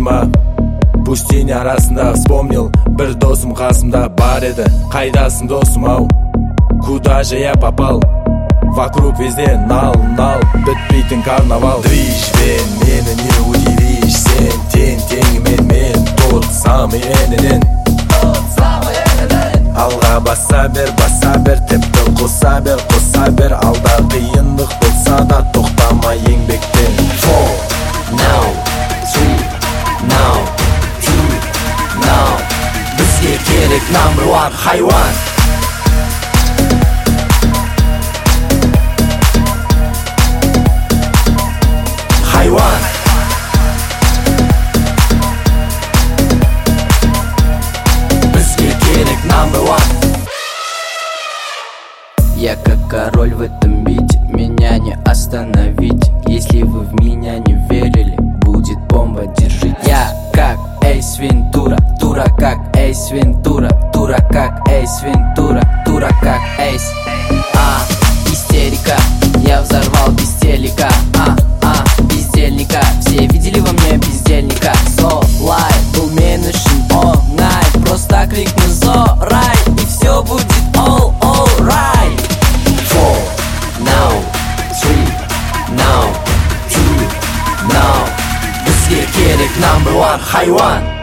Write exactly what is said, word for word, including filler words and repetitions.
досыма. Пустыня арасында вспомнил, бір досым қасымда бар еді. Қайдасың досым ау, куда же я попал? Вокруг везде нал-нал, бітпейтін карнавал. Движбен, мені не удивишь, сен тең теңімен, мен тот самый енінен. Алға баса бер, баса бер, тіпті қоса бер, қоса бер. Алда қиындық болса да тоқтама еңбектен. Four, now, three, now, two, now. Бізге керек number one хайуан. Хайуан. Бізге керек number one. Я как король в этом бите, меня не остановить. Если вы в меня не верили, будет бомба, держите. Я как Эйс Вентура, дура как Эйс Вентура, дура как Эйс Вентура, дура как Эйс. А, истерика, я взорвал без телека. А, а, бездельника, все видели во мне бездельника. So light, был меньшим оңай, просто кликни зорай, и все будет all alright. Four, now, three, now, two, now. Бізге керек number one хайуан.